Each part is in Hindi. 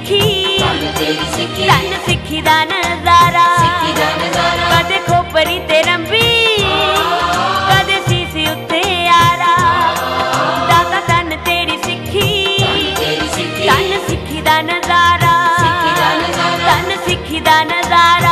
सिक्खी धन सिक्खी दा नजारा कदे खोपरी ते रंबी कदे सीसी उत्ते यारा दाता धन तेरी सिक्खी धन सिक्खी दा नजारा धन सिक्खी दा नजारा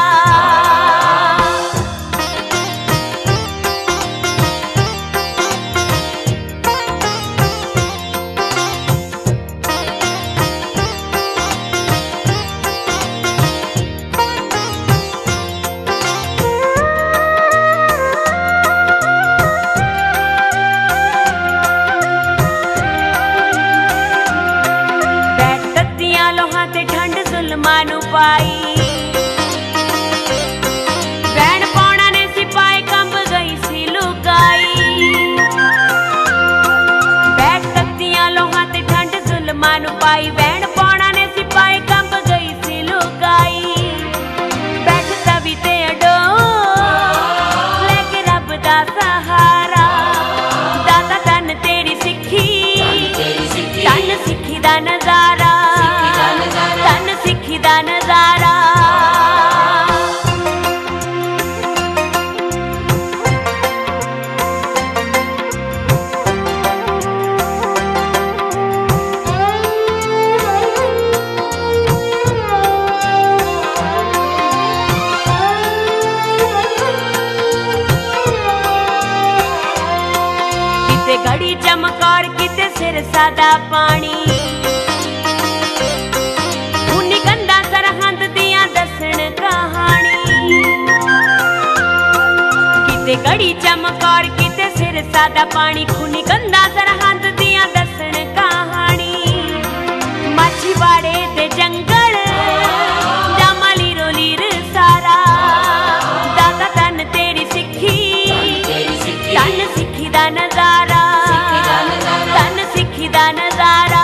मानू पाई बैन पौना ने सिपाही कंब गई सी लुकाई बैठ तख्तियां लोहा ते ठंड जुल्मानू पाई बैन पौना ने सिपाही कंब गई सी लुकाई बैठ तवी ते अडो लेके रब दा सहारा दाता धन तेरी सिक्खी धन सिक्खी दा नजारा धन सिक्खी दा नजारा किते घड़ी चमकौर किते सिर सादा पानी घड़ी चमकौर किते सिर सादा पानी खूनी गंदा सरहंद दियां दसन कहानी माछीवाड़े दे जंगल जामली रोलीर सारा दाता धन तेरी सिक्खी धन सिक्खी दा नजारा धन सिक्खी दा नजारा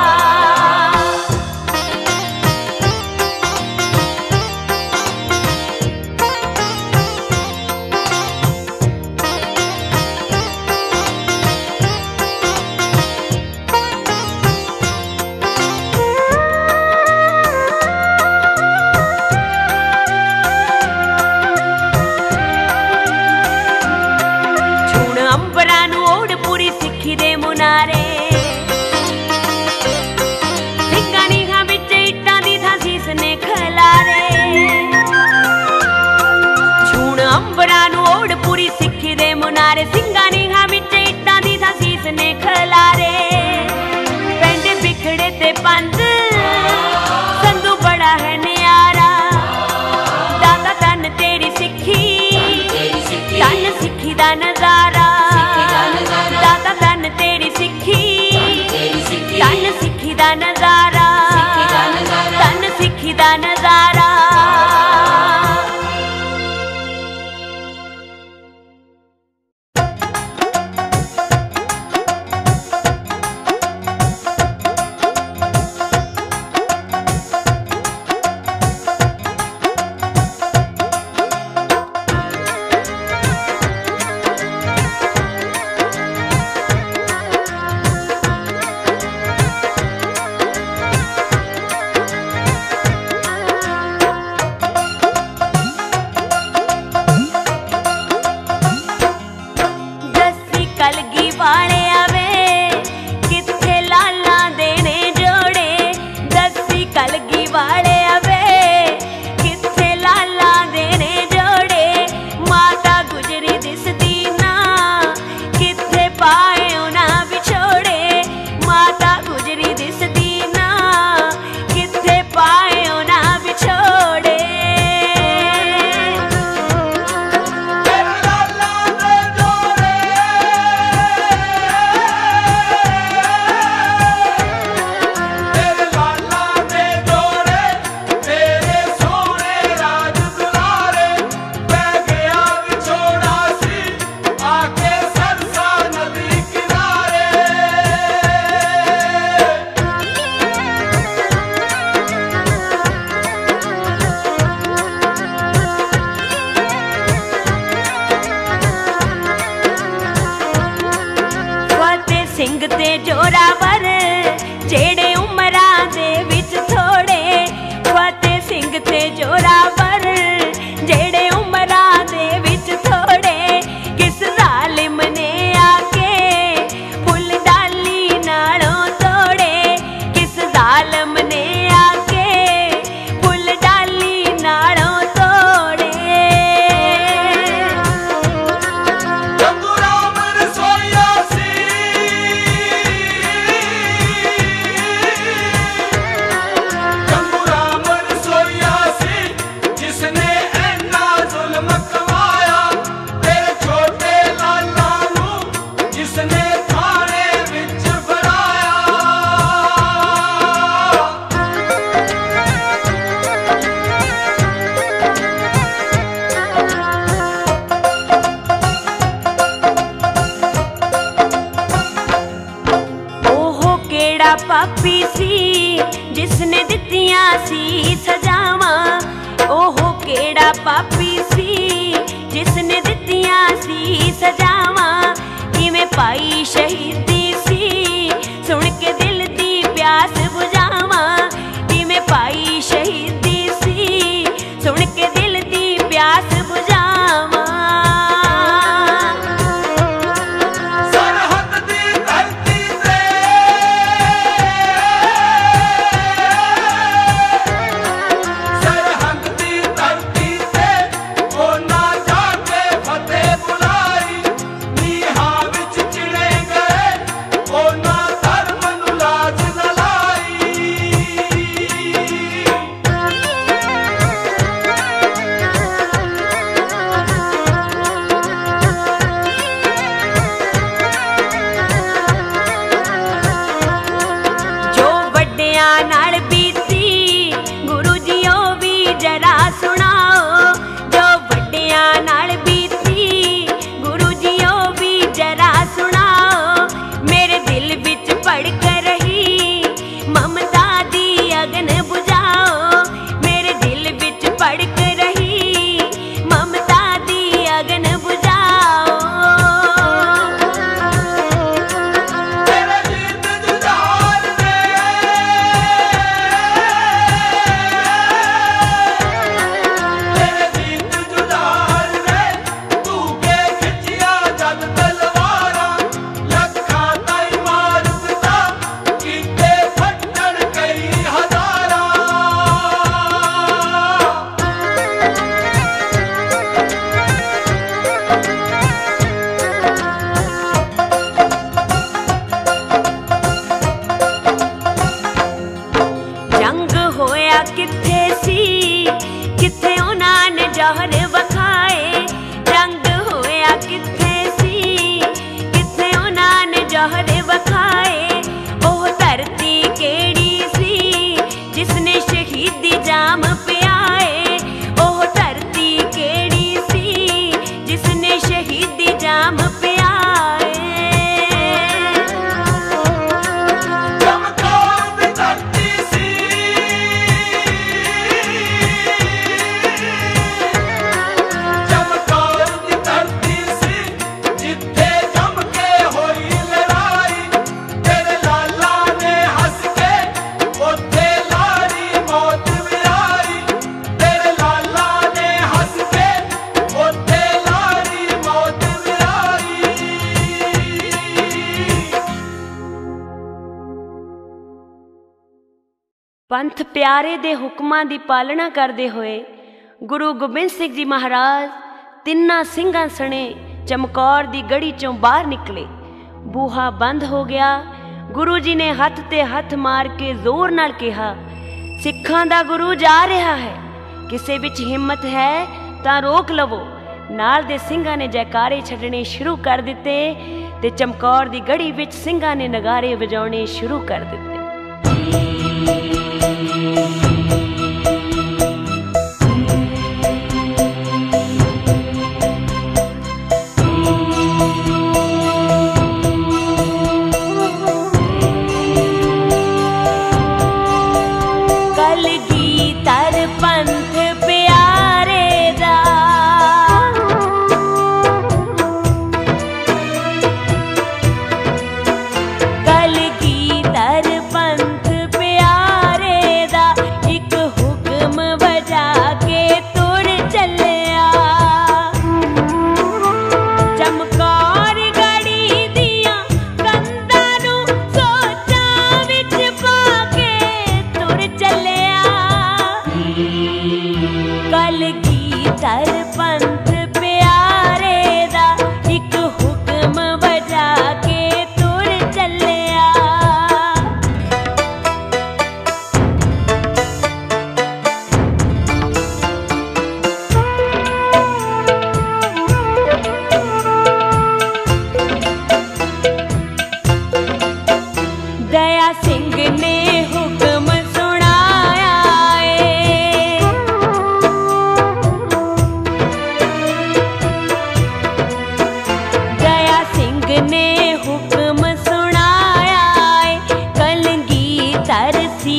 सिक्खी दे मुनारे सिक्का नीहा बिच इट्टां दी थां सीस ने खलारे छूण अंबरां नूं ओढ़ पूरी सिक्खी दे मुनारे सिंगा नीहा बिच इट्टां दी थां सीस ने खलारे पेंडे बिखड़े ते पंद संधू बड़ा है न्यारा दाता धन तेरी सिक्खी धन सिक्खी दा नजारा दाता धन तेरी सिक्खी धन सिक्खी दा नजारा धन सिक्खी दा नजारा जालम ने आके फुल डाली नालों तोड़े। जंगू राम रसोइया सी, जंगू राम रसोइया सी, जिसने ऐना जुल्म कमाया तेरे छोटे लाला नू, जिसने थाने विच फड़ाया। ओहो केड़ा पापी सी जिसने दित्तियां सी सजावां। ओहो केड़ा पापी सी जिसने दित्तियां सी सजावां। किवें पाई शहीदी सी सुन के दिल दी प्यास बुझावां। किवें पाई शहीदी सी सुन के दिल दी प्यास बुझावां। सरहद दी धरती ते, सरहद दी धरती ते ओ ना जाके फतेह बुलाई। नीहां विच चिड़े गए ओ ना धर्म नू लाज न लाई। जो वड्डियां नाल बीती गुरु जी ओ भी जरा सुनाओ। जो वड्डियां नाल बीती गुरु जी ओ भी जरा सुनाओ। मेरे दिल विच भड़क रही ममता दी अगन बुझाओ। मेरे दिल विच भड़क रही ममता दी अगन बुझाओ। तेरे जीत जुझार ने, तेरे जीत जुझार ने, तू के खिचिया जद तलवारा। लखां ताई मार दिता कीते फट्टड़ कई हजारा। जंग होया किथे सी किथे उन्हां ने जौहर वखाए। जंग होया किथे सी किथे उन्हां ने जौहर वखाए। ओह धरती केड़ी सी जिसने शहीदी जाम पियाए। ओह धरती केड़ी सी जिसने शहीदी जाम पियाए। चमकौर दी धरती सी, चमकौर दी धरती सी, जिथे जम के होई लड़ाई। तेरे लाला ने हंस के ओथे लारी मौत विराई। तेरे लाला ने हंस के ओथे लारी मौत विराई। पंथ प्यारे दे हुक्मां दी पालना करदे होए गुरु गोबिंद सिंह जी महाराज तिन्ना ਸਿੰਘਾਂ सने चमकौर दी गढ़ी चों बाहर निकले। बूहा बंद हो गया। गुरु जी ने हथ ते हथ मार के जोर नाल कहा, सिखां दा गुरु जा रहा है, किसे विच हिम्मत है तां रोक लवो। नाल दे ਸਿੰਘਾਂ ने जयकारे छड्डणे शुरू कर दिते ते चमकौर दी गढ़ी विच ਸਿੰਘਾਂ ने नगारे वजाउने शुरू कर दिते। कलगीधर पंथ प्यारे दा, कलगीधर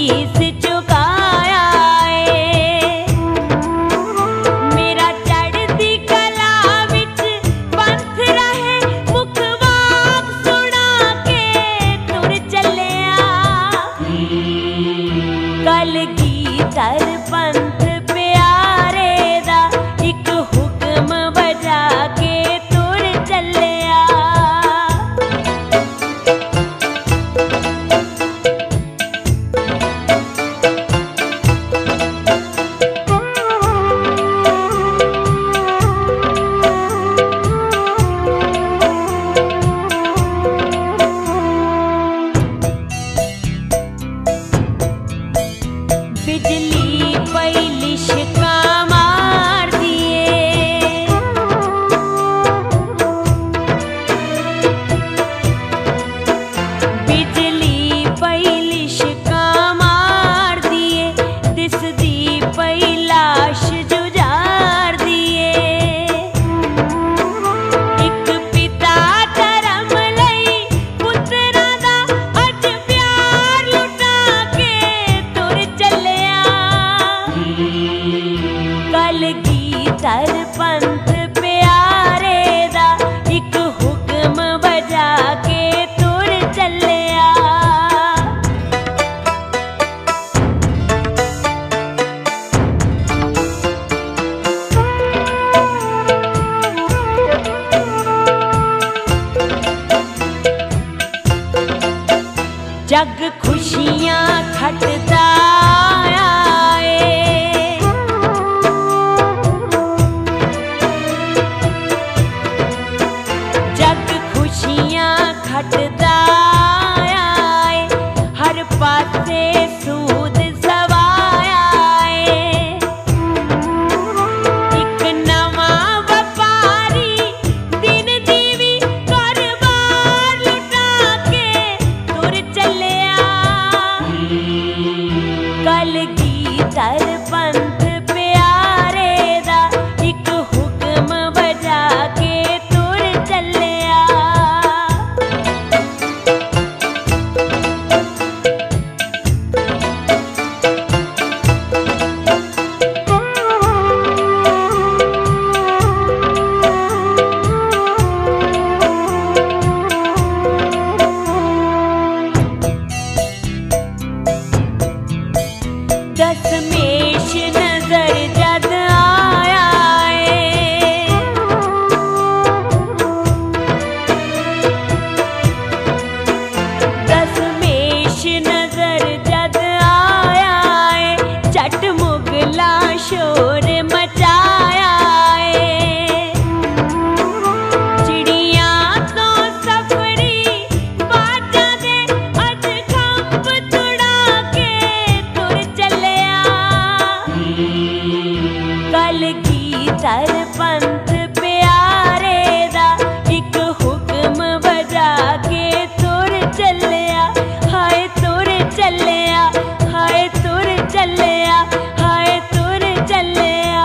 शीस चुकाया है। मेरा चढ़दी कला विच पंथ रहे, मुखवाक सुना के तुर चलिया। कलगीधर पंथ प्यारे दा एक हुक्म बजा के तुर चलिया। बिजली पैलिश का मार दिए, बिजली पैलिश का मार दिए, दिसदी पैलाश जुजार दिए। एक पिता धर्म लई पुत्रा दा अज प्यार लुटा के तुर चलिया। कलगीधर पंथ प्यारे दा एक हुक्म बजा के तुर चलिया। जग खुशियां खटदा आए, जग खुशियां खटदा आए, हर पासे सूद सवाया है। एक नवां व्यापारी दिन दीवी कारोबार लुटा के तुर चलिया। कलगीधर पंथ प्यारे दा एक हुक्म बजा के तुर चलिया। दशमेश नजर जद आया है, दशमेश नजर जद आया है, चट मुगला शोर मचाया है। चिड़ियां तो सफरी बाजा दे अज खंभ तुड़ा के तुर चलिया। कलगीधर पंथ प्यारे दा एक हुक्म बजा के तुर चलिया। हाय तुर चलिया, हाय तुर चलिया, हाय तुर चलिया।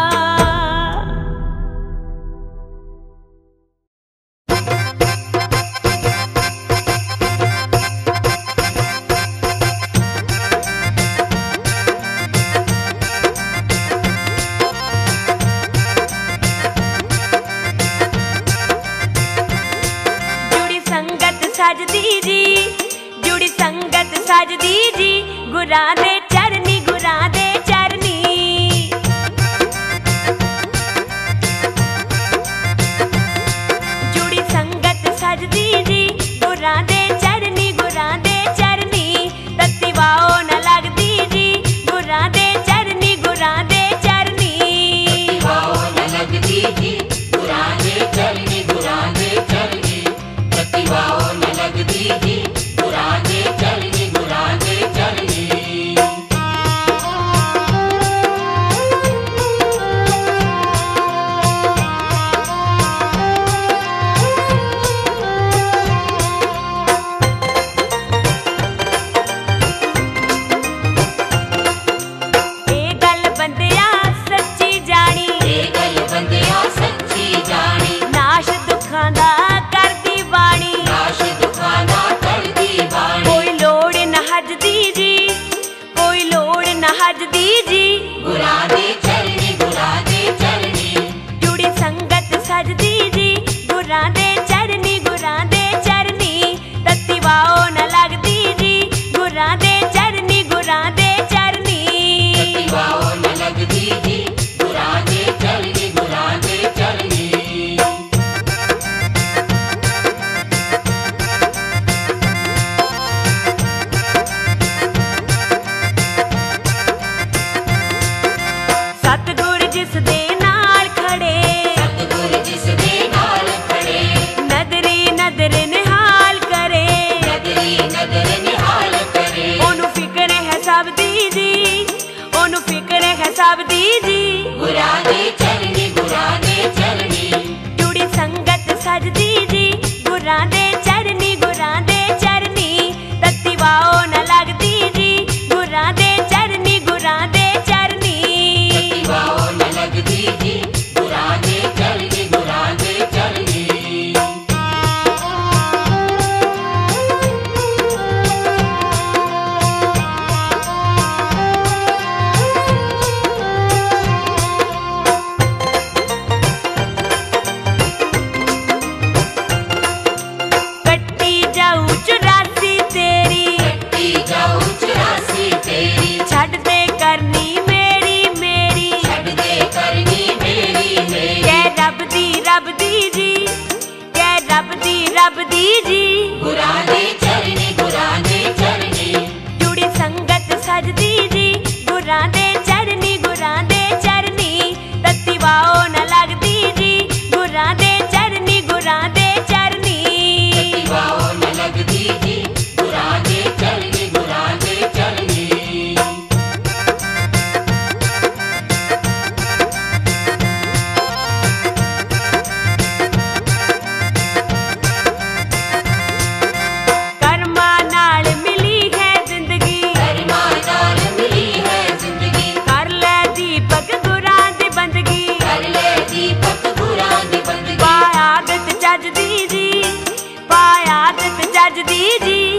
जुड़ी संगत सजदी जी, जुड़ी संगत सजदी जी, गुरां दे चरनी, गुरां दे चरनी। जुड़ी संगत सजदी जी, गुरां दे चरनी, गुरां दे चरनी। तत्ती वाओ न लगदी जी, गुरां दे चरनी, गुरां दे चरनी। वाओ न लगदी जी, गुरां दे चरनी, गुरां दे चरनी। वाओ न लगदी जी, गुरां दे चरनी, गुरां दे चरनी। सजदी जी गुरां दे चरनी गुरां दे चरनी जुड़ी संगत सजदी जी गुरां दे चरनी तत्ती वाओ न लगदी जी गुरां दे चरनी तत्ती वाओ न लगदी जी गुरां दे चरनी सतगुर जिस दे नाल खड़े सतगुर जिस दे नाल खड़े नदरी नदर निहाल करे नदरी नदर निहाल करे ओनू फिक्र है सब दी जी ओनू फिक्र है सब दी जी गुरां दे चरनी जुड़ी संगत सजदी जी गुरां दे चरनी तत्ती वाओ न लगदी जी गुरां दे चरनी तत्ती वाओ न लगदी जी गुरां दे चरनी कट्टी जाऊ 84 तेरी कट्टी जाऊं 84 तेरी छड़ दे करनी मेरी छड़ दे करनी मेरी कै रब दी जी कै रब दी जी गुरां दे चरनी जुड़ी संगत सजदी जी गुरां दे चरनी तत्ती वाओ न लगदी जी गुरां दे चरनी तत्ती वाओ न लगदी जी गुरां दे चरनी कर्मा नाल मिली है जिंदगी कर्मा नाल मिली है जिंदगी कर ले दीपक गुरां दी बंदगी कर ले दीपक गुरां दी बंदगी पाया आदत जजदी जी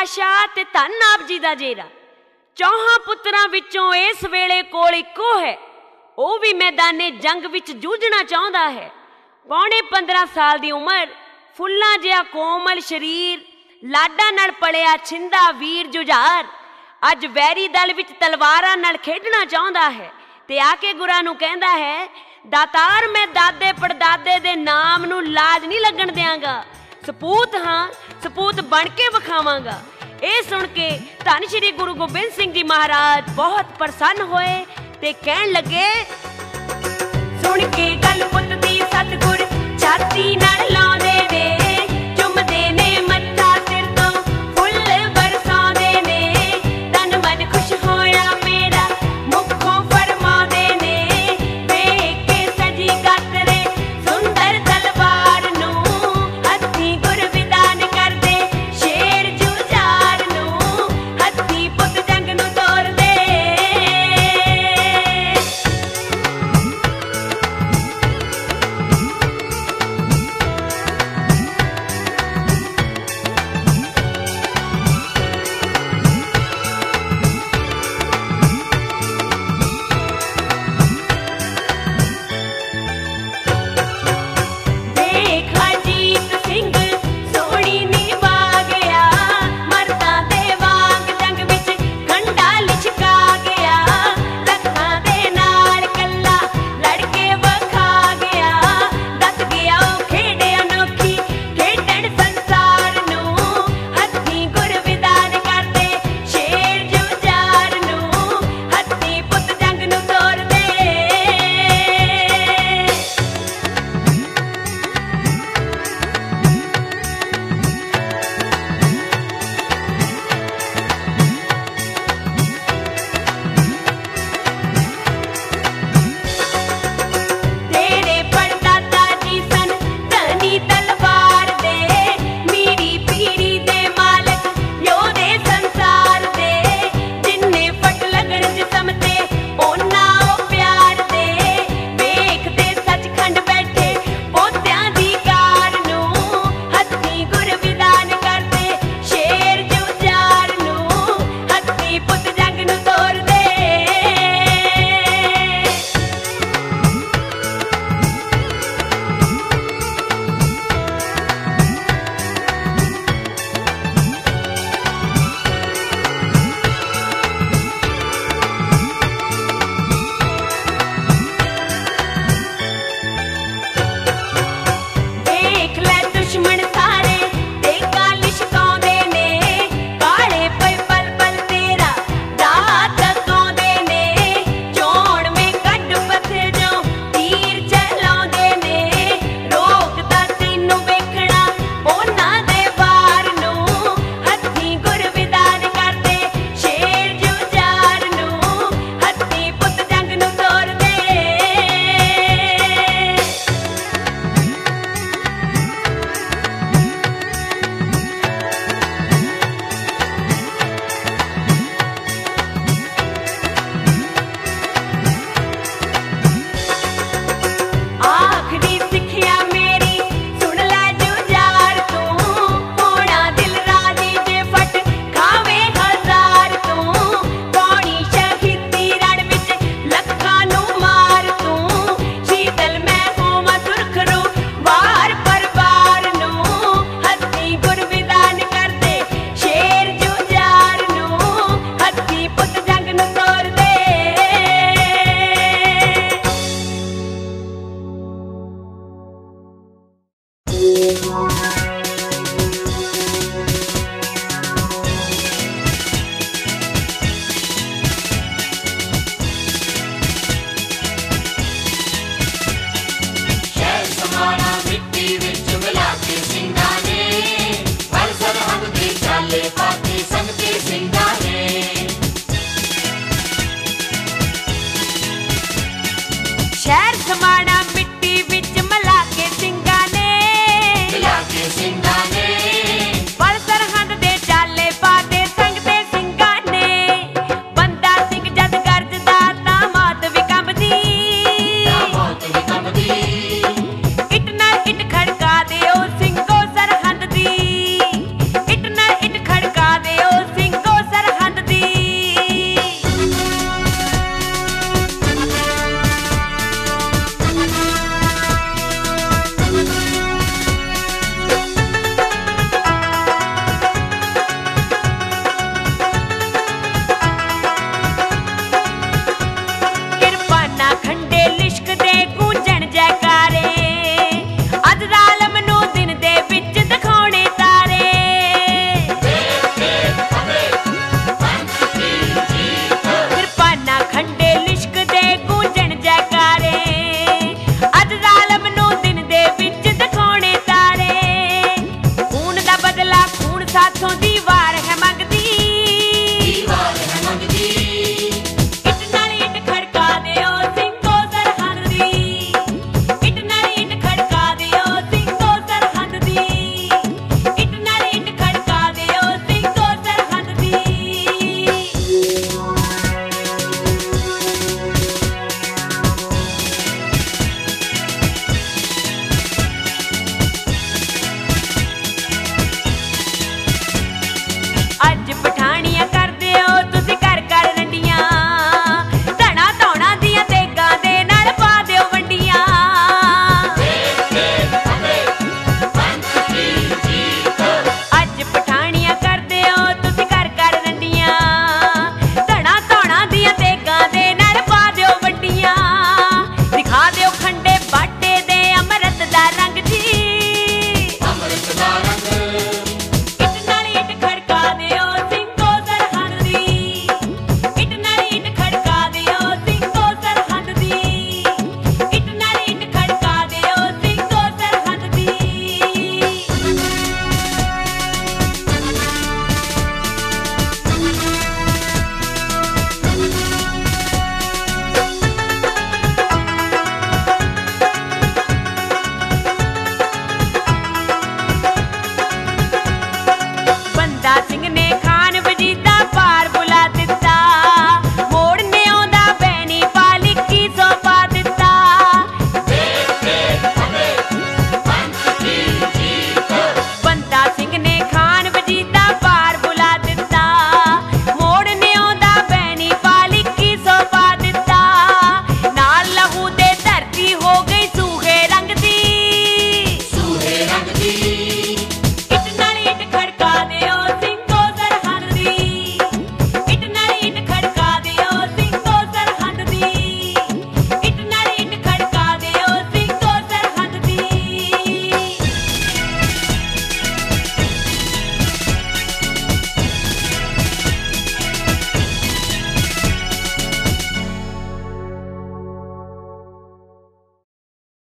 ਪਾਤਸ਼ਾਹ ਤੇ ਧੰਨ ਆਪ ਜੀ ਦਾ ਜੇਰਾ। ਚੌਹਾਂ ਪੁੱਤਰਾਂ ਵਿੱਚੋਂ ਇਸ ਵੇਲੇ ਕੋਲ ਇੱਕੋ ਹੈ, ਉਹ ਵੀ ਮੈਦਾਨੇ ਜੰਗ ਵਿੱਚ ਜੂਝਣਾ ਚਾਹੁੰਦਾ ਹੈ। ਪੌਣੇ 15 ਸਾਲ ਦੀ ਉਮਰ, ਫੁੱਲਾਂ ਜਿਹਾ ਕੋਮਲ ਸਰੀਰ, ਲਾਡਾਂ ਨਾਲ ਪਲਿਆ ਛਿੰਦਾ ਵੀਰ ਜੁਝਾਰ ਅੱਜ ਵੈਰੀ ਦਲ ਵਿੱਚ ਤਲਵਾਰਾਂ ਨਾਲ ਖੇਡਣਾ ਚਾਹੁੰਦਾ ਹੈ ਤੇ ਆ ਕੇ ਗੁਰਾਂ ਨੂੰ ਕਹਿੰਦਾ ਹੈ, ਦਾਤਾਰ ਮੈਂ ਦਾਦੇ ਪੜਦਾਦੇ ਦੇ ਨਾਮ ਨੂੰ ਲਾਜ ਨਹੀਂ ਲੱਗਣ ਦਿਆਂਗਾ, ਸਪੂਤ ਹਾਂ, ਸਪੂਤ ਬਣ ਕੇ ਵਿਖਾਵਾਂਗਾ। ਇਹ ਸੁਣ ਕੇ ਧੰਨ ਸ਼੍ਰੀ ਗੁਰੂ ਗੋਬਿੰਦ ਸਿੰਘ ਜੀ ਮਹਾਰਾਜ ਬਹੁਤ ਪ੍ਰਸੰਨ ਹੋਏ ਤੇ ਕਹਿਣ ਲੱਗੇ, ਸੁਣ ਕੇ ਗੱਲ ਪੁੱਤ ਦੀ ਸਤਿਗੁਰ ਛਾਤੀ ਨਾਲ ਲਾਉਂਦੇ ਨੇ, ਚੁੰਮਦੇ ਨੇ ਮੱਥਾ ਸਿਰ ਤੋਂ ਫੁੱਲ ਬਰਸਾਉਂਦੇ ਨੇ, ਤਨ ਮਨ ਖੁਸ਼ ਹੋਇਆ ਮੇਰਾ ਮੁਖੋਂ ਫਰਮਾਉਂਦੇ ਨੇ, ਵੇਖ ਕੇ ਸਜੀ ਗਾਤਰੇ ਸੁੰਦਰ ਤਲਵਾਰ ਨੂੰ, ਹੱਥੀਂ ਗੁਰ ਵਿਦਾਨ ਕਰਦੇ ਸ਼ੇਰ ਜੁਝਾਰ ਨੂੰ, ਹੱਥੀਂ ਪੁੱਤ ਜੰਗ ਨੂੰ ਤੋਰਦੇ।